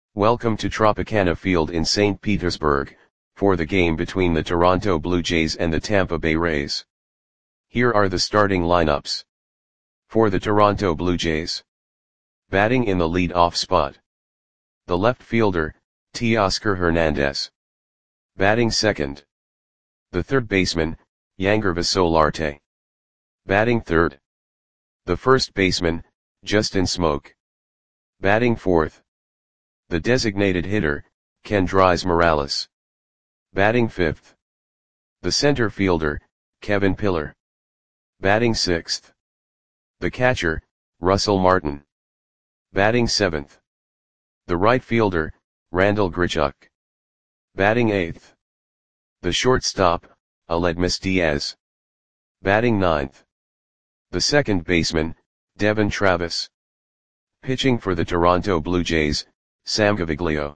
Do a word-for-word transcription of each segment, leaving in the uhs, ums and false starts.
Welcome to Tropicana Field in Saint Petersburg, for the game between the Toronto Blue Jays and the Tampa Bay Rays. Here are the starting lineups. For the Toronto Blue Jays. Batting in the lead-off spot. The left fielder, Teoscar Hernandez. Batting second. The third baseman, Yangervis Solarte. Batting third. The first baseman, Justin Smoak. Batting fourth. The designated hitter, Kendrys Morales. Batting fifth. The center fielder, Kevin Pillar. Batting sixth. The catcher, Russell Martin. Batting seventh. The right fielder, Randal Grichuk. Batting eighth. The shortstop, Aledmys Diaz. Batting ninth. The second baseman, Devon Travis. Pitching for the Toronto Blue Jays, Sam Gaviglio.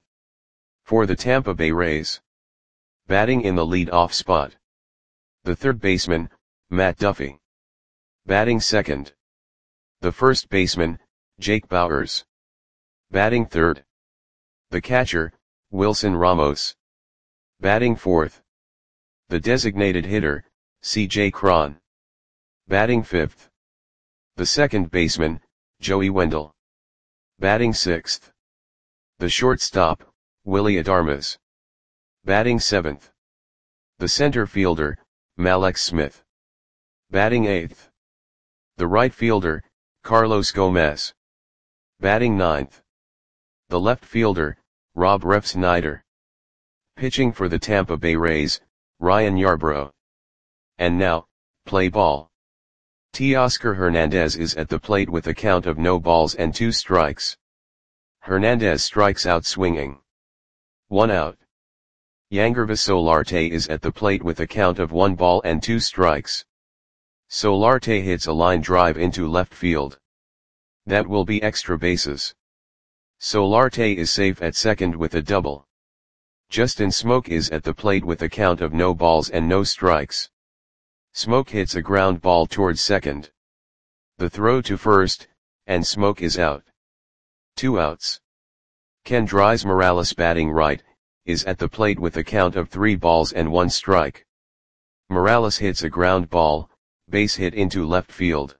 For the Tampa Bay Rays. Batting in the lead-off spot. The third baseman, Matt Duffy. Batting second. The first baseman, Jake Bauers. Batting third. The catcher, Wilson Ramos. Batting fourth. The designated hitter, C J Cron. Batting fifth. The second baseman, Joey Wendle. Batting sixth. The shortstop, Willy Adames. Batting seventh. The center fielder, Mallex Smith. Batting eighth. The right fielder, Carlos Gomez. Batting ninth. The left fielder, Rob Refsnyder. Pitching for the Tampa Bay Rays, Ryan Yarbrough. And now, play ball. Teoscar Hernandez is at the plate with a count of no balls and two strikes. Hernandez strikes out swinging. One out. Yangervis Solarte is at the plate with a count of one ball and two strikes. Solarte hits a line drive into left field. That will be extra bases. Solarte is safe at second with a double. Justin Smoak is at the plate with a count of no balls and no strikes. Smoak hits a ground ball towards second. The throw to first, and Smoak is out. Two outs. Kendrys Morales batting right, is at the plate with a count of three balls and one strike. Morales hits a ground ball, base hit into left field.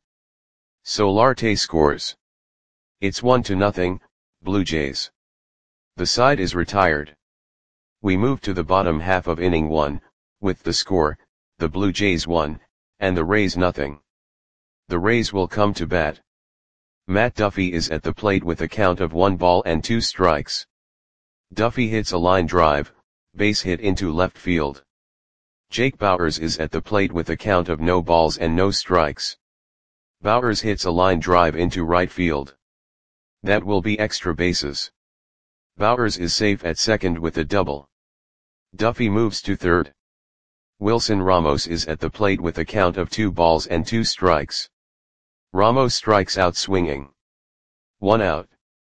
Solarte scores. It's one to nothing, Blue Jays. The side is retired. We move to the bottom half of inning one, with the score, the Blue Jays one, and the Rays nothing. The Rays will come to bat. Matt Duffy is at the plate with a count of one ball and two strikes. Duffy hits a line drive, base hit into left field. Jake Bauers is at the plate with a count of no balls and no strikes. Bauers hits a line drive into right field. That will be extra bases. Bauers is safe at second with a double. Duffy moves to third. Wilson Ramos is at the plate with a count of two balls and two strikes. Ramos strikes out swinging. One out.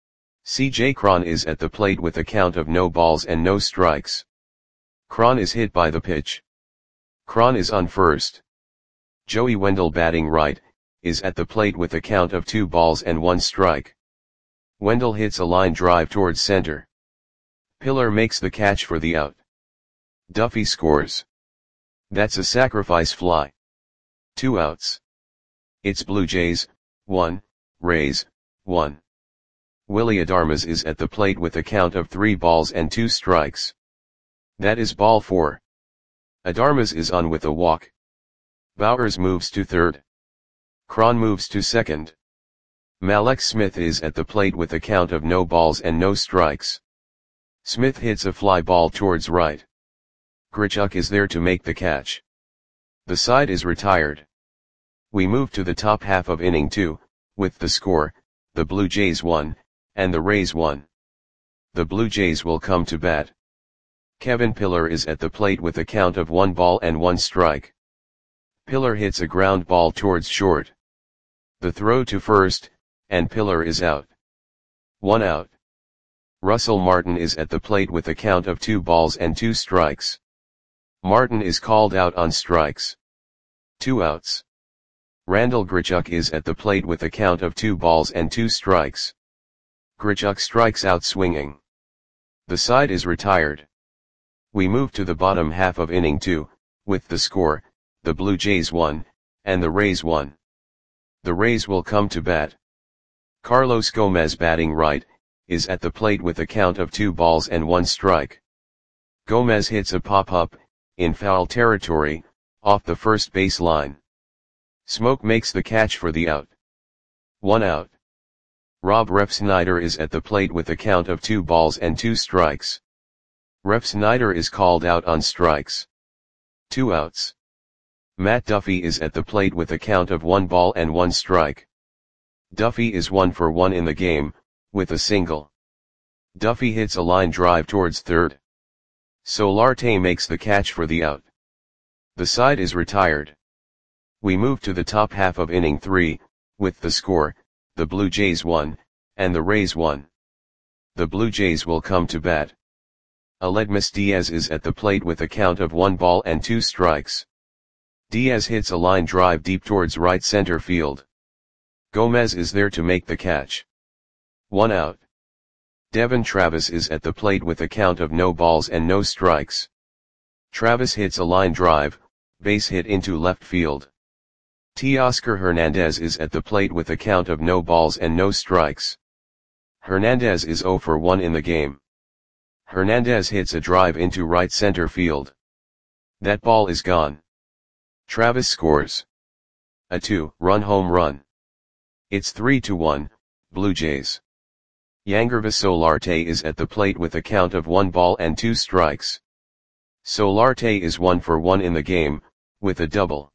C J Cron is at the plate with a count of no balls and no strikes. Cron is hit by the pitch. Cron is on first. Joey Wendle batting right, is at the plate with a count of two balls and one strike. Wendle hits a line drive towards center. Pillar makes the catch for the out. Duffy scores. That's a sacrifice fly. Two outs. It's Blue Jays, one, Rays, one. Willy Adames is at the plate with a count of three balls and two strikes. That is ball four. Adames is on with a walk. Bauers moves to third. Cron moves to second. Mallex Smith is at the plate with a count of no balls and no strikes. Smith hits a fly ball towards right. Grichuk is there to make the catch. The side is retired. We move to the top half of inning two, with the score, the Blue Jays one, and the Rays one. The Blue Jays will come to bat. Kevin Pillar is at the plate with a count of one ball and one strike. Pillar hits a ground ball towards short. The throw to first, and Pillar is out. One out. Russell Martin is at the plate with a count of two balls and two strikes. Martin is called out on strikes. Two outs. Randal Grichuk is at the plate with a count of two balls and two strikes. Grichuk strikes out swinging. The side is retired. We move to the bottom half of inning two, with the score, the Blue Jays one, and the Rays one. The Rays will come to bat. Carlos Gomez, batting right, is at the plate with a count of two balls and one strike. Gomez hits a pop-up, in foul territory, off the first base line. Smoke makes the catch for the out. One out. Rob Refsnyder is at the plate with a count of two balls and two strikes. Refsnyder is called out on strikes. Two outs. Matt Duffy is at the plate with a count of one ball and one strike. Duffy is one for one in the game, with a single. Duffy hits a line drive towards third. Solarte makes the catch for the out. The side is retired. We move to the top half of inning three, with the score, the Blue Jays one, and the Rays one. The Blue Jays will come to bat. Aledmys Diaz is at the plate with a count of one ball and two strikes. Diaz hits a line drive deep towards right center field. Gomez is there to make the catch. One out. Devon Travis is at the plate with a count of no balls and no strikes. Travis hits a line drive, base hit into left field. Teoscar Hernandez is at the plate with a count of no balls and no strikes. Hernandez is zero for one in the game. Hernandez hits a drive into right center field. That ball is gone. Travis scores a two-run home run. It's three to one, Blue Jays. Yangervis Solarte is at the plate with a count of one ball and two strikes. Solarte is one for one in the game, with a double.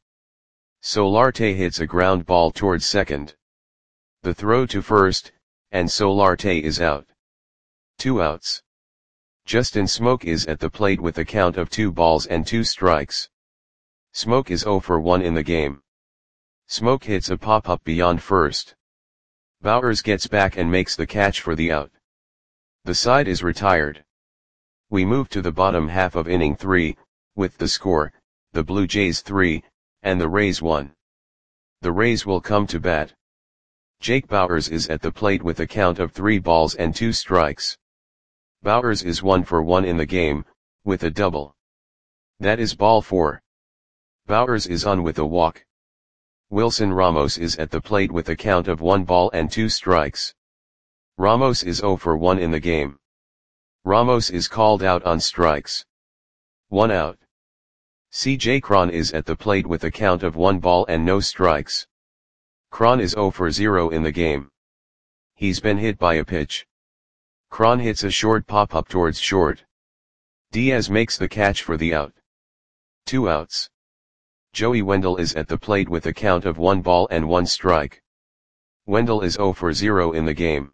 Solarte hits a ground ball towards second. The throw to first, and Solarte is out. Two outs. Justin Smoke is at the plate with a count of two balls and two strikes. Smoke is zero for one in the game. Smoke hits a pop-up beyond first. Bowers gets back and makes the catch for the out. The side is retired. We move to the bottom half of inning three, with the score, the Blue Jays three, and the Rays one. The Rays will come to bat. Jake Bauers is at the plate with a count of three balls and two strikes. Bauers is one for one in the game, with a double. That is ball four. Bauers is on with a walk. Wilson Ramos is at the plate with a count of one ball and two strikes. Ramos is zero for one in the game. Ramos is called out on strikes. One out. C J Cron is at the plate with a count of one ball and no strikes. Cron is zero for zero in the game. He's been hit by a pitch. Cron hits a short pop-up towards short. Diaz makes the catch for the out. Two outs. Joey Wendell is at the plate with a count of one ball and one strike. Wendell is zero for zero in the game.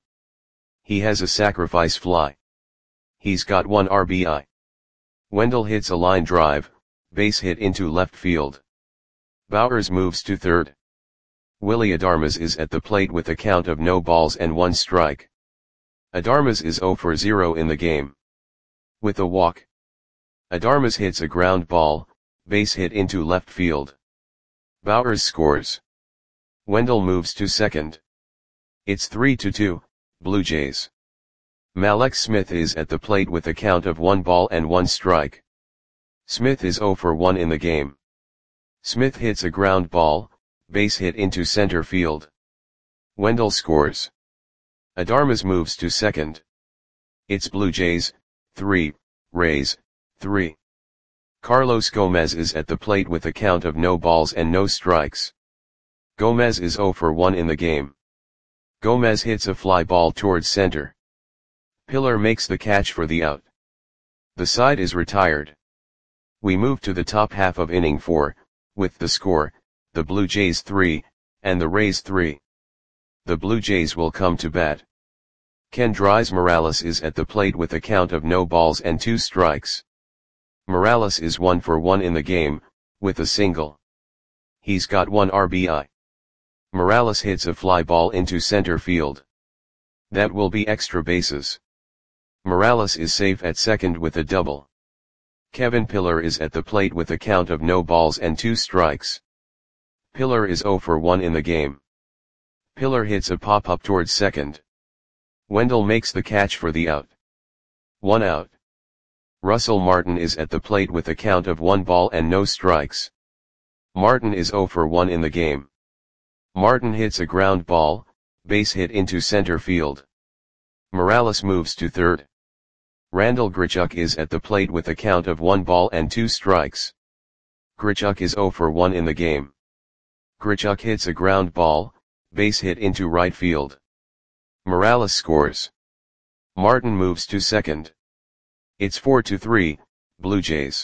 He has a sacrifice fly. He's got one R B I. Wendell hits a line drive, base hit into left field. Bowers moves to third. Willy Adames is at the plate with a count of no balls and one strike. Adames is zero for zero in the game. With a walk. Adames hits a ground ball, base hit into left field. Bowers scores. Wendell moves to second. It's three to two, Blue Jays. Mallex Smith is at the plate with a count of one ball and one strike. Smith is zero for one in the game. Smith hits a ground ball, base hit into center field. Wendell scores. Adames moves to second. It's Blue Jays, three, Rays, three. Carlos Gomez is at the plate with a count of no balls and no strikes. Gomez is zero for one in the game. Gomez hits a fly ball towards center. Pillar makes the catch for the out. The side is retired. We move to the top half of inning four, with the score, the Blue Jays three, and the Rays three. The Blue Jays will come to bat. Kendrys Morales is at the plate with a count of no balls and two strikes. Morales is one for one in the game, with a single. He's got one R B I. Morales hits a fly ball into center field. That will be extra bases. Morales is safe at second with a double. Kevin Pillar is at the plate with a count of no balls and two strikes. Pillar is zero for one in the game. Pillar hits a pop-up towards second. Wendell makes the catch for the out. One out. Russell Martin is at the plate with a count of one ball and no strikes. Martin is zero for one in the game. Martin hits a ground ball, base hit into center field. Morales moves to third. Randal Grichuk is at the plate with a count of one ball and two strikes. Grichuk is zero for one in the game. Grichuk hits a ground ball, base hit into right field. Morales scores. Martin moves to second. It's four to three, Blue Jays.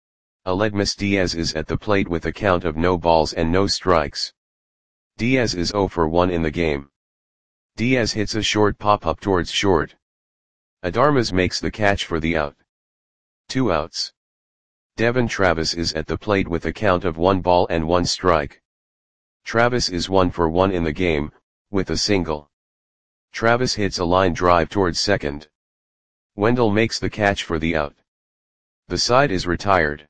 Aledmys Diaz is at the plate with a count of no balls and no strikes. Diaz is zero for one in the game. Diaz hits a short pop-up towards short. Adarmas makes the catch for the out. Two outs. Devon Travis is at the plate with a count of one ball and one strike. Travis is one for one in the game, with a single. Travis hits a line drive towards second. Wendell makes the catch for the out. The side is retired.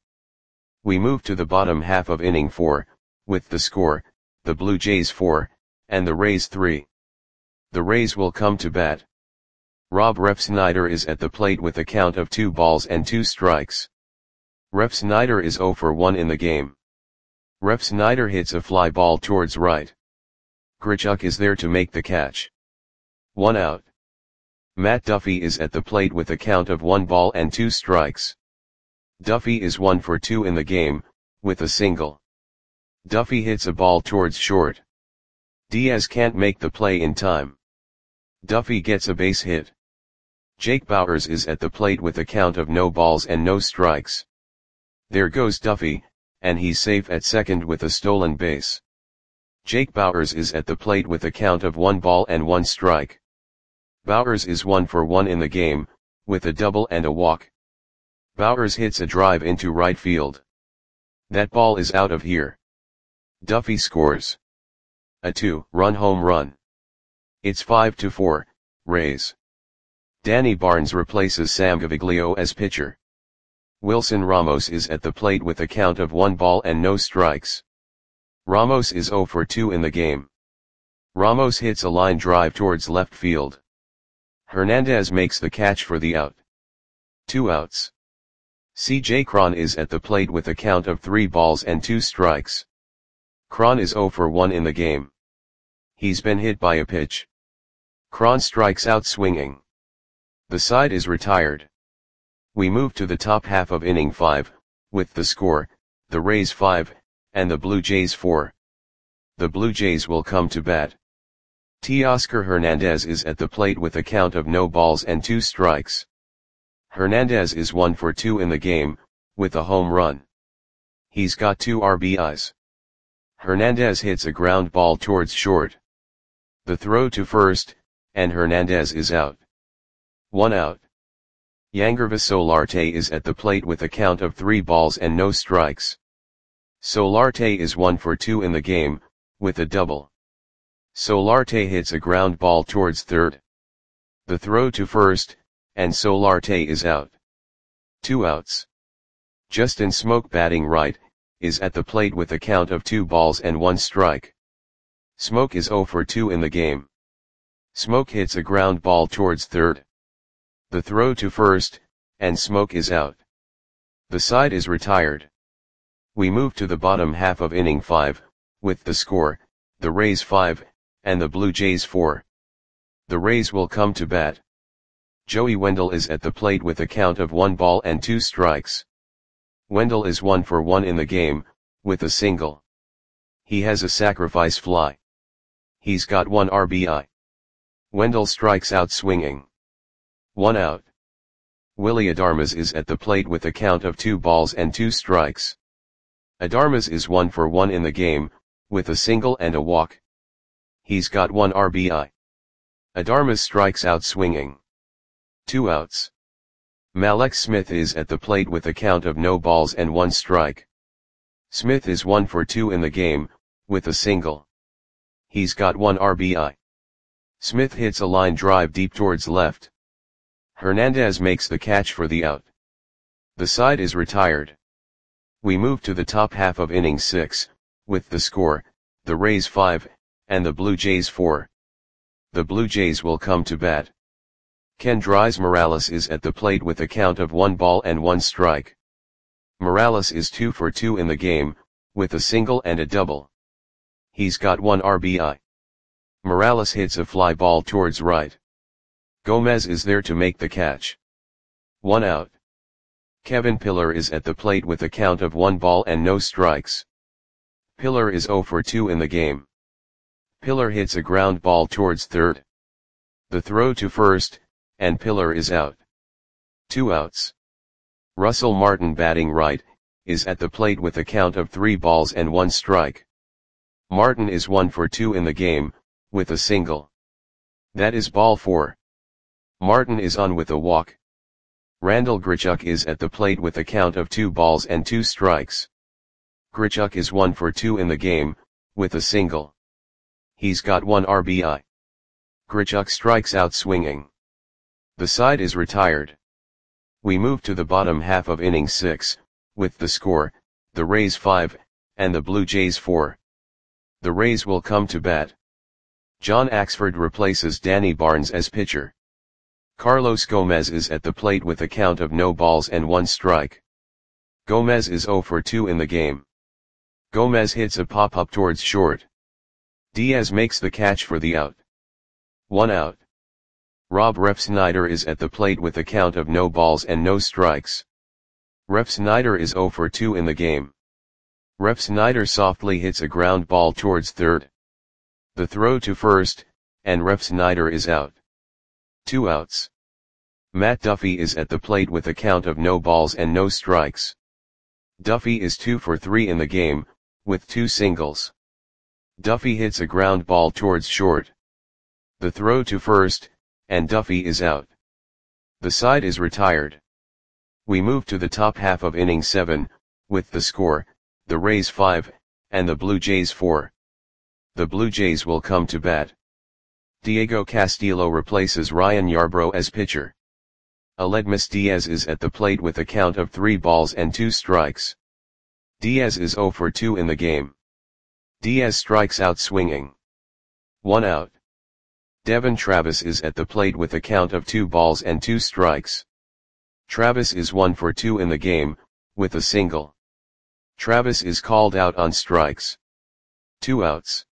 We move to the bottom half of inning four, with the score, the Blue Jays four, and the Rays three. The Rays will come to bat. Rob Refsnyder is at the plate with a count of two balls and two strikes. Refsnyder is zero for one in the game. Refsnyder hits a fly ball towards right. Grichuk is there to make the catch. One out. Matt Duffy is at the plate with a count of one ball and two strikes. Duffy is one for two in the game, with a single. Duffy hits a ball towards short. Diaz can't make the play in time. Duffy gets a base hit. Jake Bauers is at the plate with a count of no balls and no strikes. There goes Duffy, and he's safe at second with a stolen base. Jake Bauers is at the plate with a count of one ball and one strike. Bauers is one for one in the game, with a double and a walk. Bauers hits a drive into right field. That ball is out of here. Duffy scores a two-run home run. It's five to four, Rays. Danny Barnes replaces Sam Gaviglio as pitcher. Wilson Ramos is at the plate with a count of one ball and no strikes. Ramos is zero for two in the game. Ramos hits a line drive towards left field. Hernandez makes the catch for the out. Two outs. C J Cron is at the plate with a count of three balls and two strikes. Cron is zero for one in the game. He's been hit by a pitch. Cron strikes out swinging. The side is retired. We move to the top half of inning five, with the score, the Rays five, and the Blue Jays four. The Blue Jays will come to bat. Teoscar Hernandez is at the plate with a count of no balls and two strikes. Hernandez is one for two in the game, with a home run. He's got two R B Is. Hernandez hits a ground ball towards short. The throw to first, and Hernandez is out. One out. Yangervis Solarte is at the plate with a count of three balls and no strikes. Solarte is one for two in the game, with a double. Solarte hits a ground ball towards third. The throw to first, and Solarte is out. Two outs. Justin Smoke, batting right, is at the plate with a count of two balls and one strike. Smoke is zero for two in the game. Smoke hits a ground ball towards third. The throw to first, and Smoke is out. The side is retired. We move to the bottom half of inning five, with the score, the Rays five, and the Blue Jays four. The Rays will come to bat. Joey Wendell is at the plate with a count of one ball and two strikes. Wendell is one for one in the game, with a single. He has a sacrifice fly. He's got one R B I. Wendell strikes out swinging. One out. Willy Adarmas is at the plate with a count of two balls and two strikes. Adarmas is one for one in the game, with a single and a walk. He's got one R B I. Adarmas strikes out swinging. Two outs. Mallex Smith is at the plate with a count of no balls and one strike. Smith is one for two in the game, with a single. He's got one R B I. Smith hits a line drive deep towards left. Hernandez makes the catch for the out. The side is retired. We move to the top half of inning six, with the score, the Rays five, and the Blue Jays four. The Blue Jays will come to bat. Kendrys Morales is at the plate with a count of one ball and one strike. Morales is two for two in the game, with a single and a double. He's got one R B I. Morales hits a fly ball towards right. Gomez is there to make the catch. One out. Kevin Pillar is at the plate with a count of one ball and no strikes. Pillar is zero for two in the game. Pillar hits a ground ball towards third. The throw to first, and Pillar is out. Two outs. Russell Martin, batting right, is at the plate with a count of three balls and one strike. Martin is one for two in the game, with a single. That is ball four. Martin is on with a walk. Randal Grichuk is at the plate with a count of two balls and two strikes. Grichuk is one for two in the game, with a single. He's got one R B I. Grichuk strikes out swinging. The side is retired. We move to the bottom half of inning six, with the score, the Rays five, and the Blue Jays four. The Rays will come to bat. John Axford replaces Danny Barnes as pitcher. Carlos Gomez is at the plate with a count of no balls and one strike. Gomez is zero for two in the game. Gomez hits a pop-up towards short. Diaz makes the catch for the out. One out. Rob Refsnyder is at the plate with a count of no balls and no strikes. Refsnyder is zero for two in the game. Refsnyder softly hits a ground ball towards third. The throw to first, and Refsnyder is out. Two outs. Matt Duffy is at the plate with a count of no balls and no strikes. Duffy is two for three in the game, with two singles. Duffy hits a ground ball towards short. The throw to first, and Duffy is out. The side is retired. We move to the top half of inning seven, with the score, the Rays five, and the Blue Jays four. The Blue Jays will come to bat. Diego Castillo replaces Ryan Yarbrough as pitcher. Aledmus Diaz is at the plate with a count of three balls and two strikes. Diaz is zero for two in the game. Diaz strikes out swinging. One out. Devon Travis is at the plate with a count of two balls and two strikes. Travis is one for two in the game, with a single. Travis is called out on strikes. Two outs.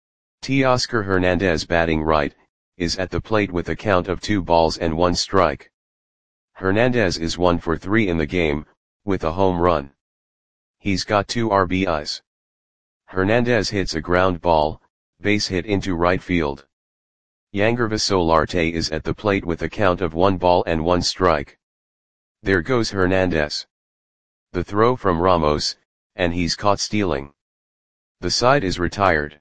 Teoscar Hernandez, batting right, is at the plate with a count of two balls and one strike. Hernandez is one for three in the game, with a home run. He's got two R B Is. Hernandez hits a ground ball, base hit into right field. Yangervis Solarte is at the plate with a count of one ball and one strike. There goes Hernandez. The throw from Ramos, and he's caught stealing. The side is retired.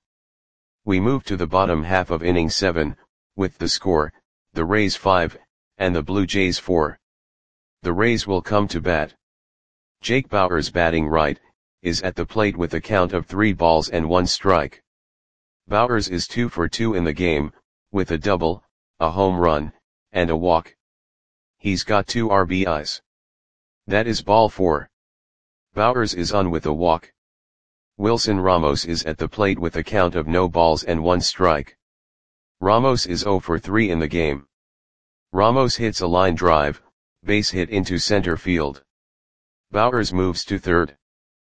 We move to the bottom half of inning seven, with the score, the Rays five, and the Blue Jays four. The Rays will come to bat. Jake Bauers, batting right, is at the plate with a count of three balls and one strike. Bauers is two for two in the game, with a double, a home run, and a walk. He's got two R B Is. That is ball four. Bauers is on with a walk. Wilson Ramos is at the plate with a count of no balls and one strike. Ramos is zero for three in the game. Ramos hits a line drive, base hit into center field. Bauers moves to third.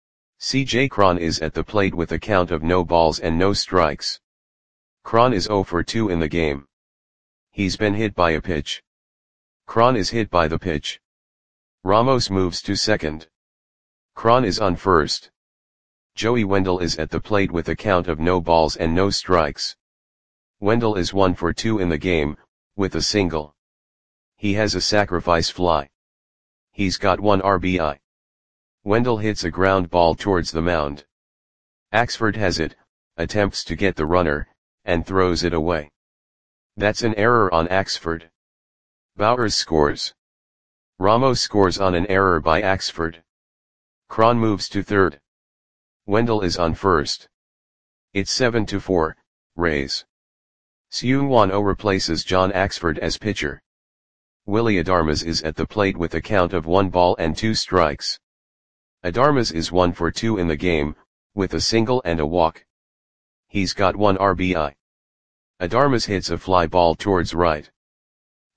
C J Cron is at the plate with a count of no balls and no strikes. Cron is zero for two in the game. He's been hit by a pitch. Cron is hit by the pitch. Ramos moves to second. Cron is on first. Joey Wendell is at the plate with a count of no balls and no strikes. Wendell is one for two in the game, with a single. He has a sacrifice fly. He's got one R B I. Wendell hits a ground ball towards the mound. Axford has it, attempts to get the runner, and throws it away. That's an error on Axford. Bauers scores. Ramos scores on an error by Axford. Cron moves to third. Wendell is on first. It's seven to four, Rays. Seung-Won Oh replaces John Axford as pitcher. Willy Adames is at the plate with a count of one ball and two strikes. Adames is one for two in the game, with a single and a walk. He's got one R B I. Adames hits a fly ball towards right.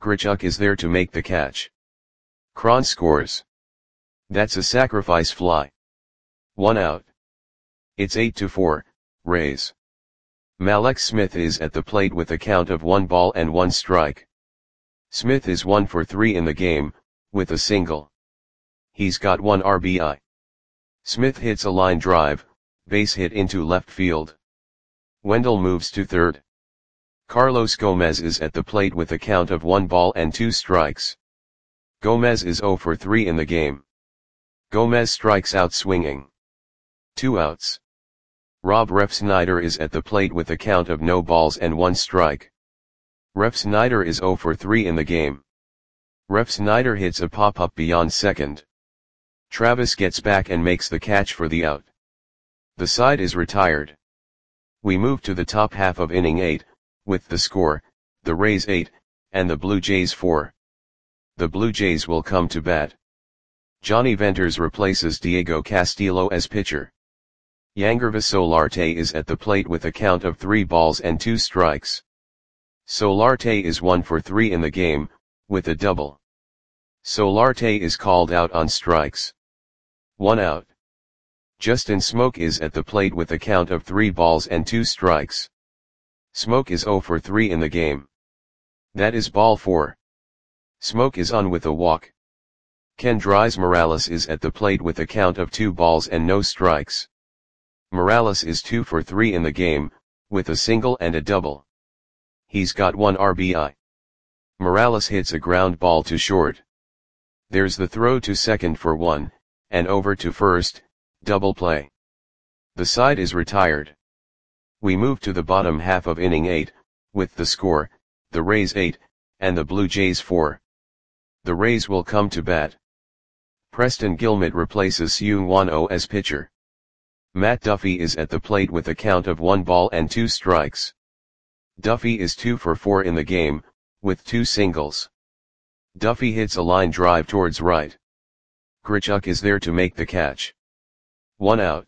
Grichuk is there to make the catch. Cron scores. That's a sacrifice fly. One out. It's eight to four, Rays. Malek Smith is at the plate with a count of one ball and one strike. Smith is one for three in the game, with a single. He's got one R B I. Smith hits a line drive, base hit into left field. Wendell moves to third. Carlos Gomez is at the plate with a count of one ball and two strikes. Gomez is zero for three in the game. Gomez strikes out swinging. Two outs. Rob Refsnyder is at the plate with a count of no balls and one strike. Refsnyder is zero for three in the game. Refsnyder hits a pop-up beyond second. Travis gets back and makes the catch for the out. The side is retired. We move to the top half of inning eight, with the score, the Rays eight, and the Blue Jays four. The Blue Jays will come to bat. Johnny Venters replaces Diego Castillo as pitcher. Yangervis Solarte is at the plate with a count of three balls and two strikes. Solarte is one for three in the game, with a double. Solarte is called out on strikes. One out. Justin Smoke is at the plate with a count of three balls and two strikes. Smoke is zero for three in the game. That is ball four. Smoke is on with a walk. Kendrys Morales is at the plate with a count of two balls and no strikes. Morales is two for three in the game, with a single and a double. He's got one R B I. Morales hits a ground ball to short. There's the throw to second for one, and over to first, double play. The side is retired. We move to the bottom half of inning eight, with the score, the Rays eight, and the Blue Jays four. The Rays will come to bat. Preston Guillemette replaces Seung Won Oh as pitcher. Matt Duffy is at the plate with a count of one ball and two strikes. Duffy is two for four in the game, with two singles. Duffy hits a line drive towards right. Grichuk is there to make the catch. One out.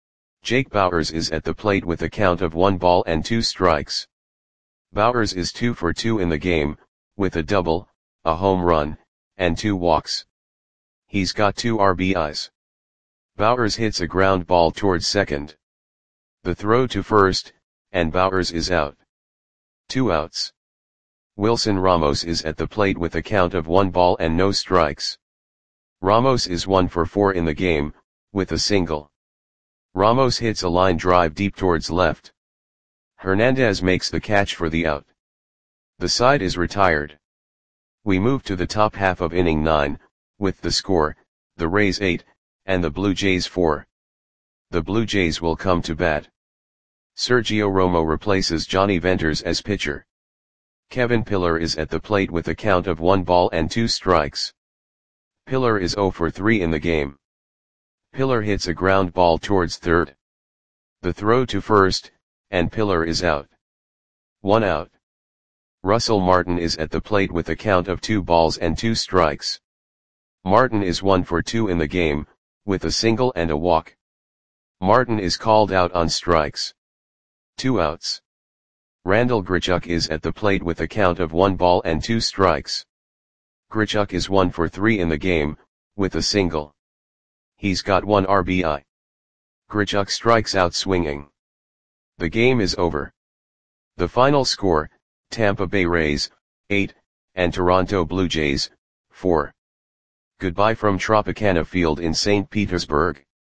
Jake Bauers is at the plate with a count of one ball and two strikes. Bauers is two for two in the game, with a double, a home run, and two walks. He's got two R B Is. Bauers hits a ground ball towards second. The throw to first, and Bauers is out. Two outs. Wilson Ramos is at the plate with a count of one ball and no strikes. Ramos is one for four in the game, with a single. Ramos hits a line drive deep towards left. Hernandez makes the catch for the out. The side is retired. We move to the top half of inning nine, with the score, the Rays eight, and the Blue Jays four. The Blue Jays will come to bat. Sergio Romo replaces Johnny Venters as pitcher. Kevin Pillar is at the plate with a count of one ball and two strikes. Pillar is zero for three in the game. Pillar hits a ground ball towards third. The throw to first, and Pillar is out. One out. Russell Martin is at the plate with a count of two balls and two strikes. Martin is one for two in the game, with a single and a walk. Martin is called out on strikes. Two outs. Randall Grichuk is at the plate with a count of one ball and two strikes. Grichuk is one for three in the game, with a single. He's got one R B I. Grichuk strikes out swinging. The game is over. The final score, Tampa Bay Rays, eight, and Toronto Blue Jays, four. Goodbye from Tropicana Field in Saint Petersburg.